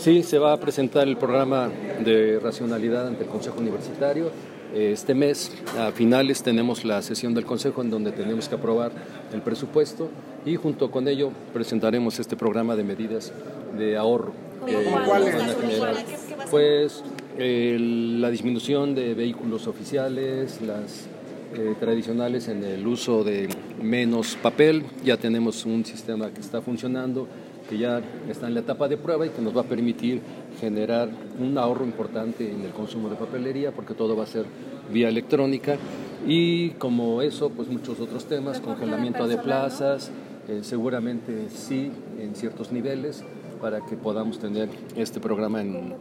Sí, se va a presentar el programa de racionalidad ante el Consejo Universitario. Este mes, a finales, tenemos la sesión del Consejo en donde tenemos que aprobar el presupuesto y junto con ello presentaremos este programa de medidas de ahorro. ¿Cuáles? Van a generar, pues, la disminución de vehículos oficiales, las tradicionales en el uso de menos papel. Ya tenemos un sistema que está funcionando, que ya está en la etapa de prueba y que nos va a permitir generar un ahorro importante en el consumo de papelería, porque todo va a ser vía electrónica. Y como eso, pues muchos otros temas, congelamiento de plazas, seguramente sí en ciertos niveles, para que podamos tener este programa en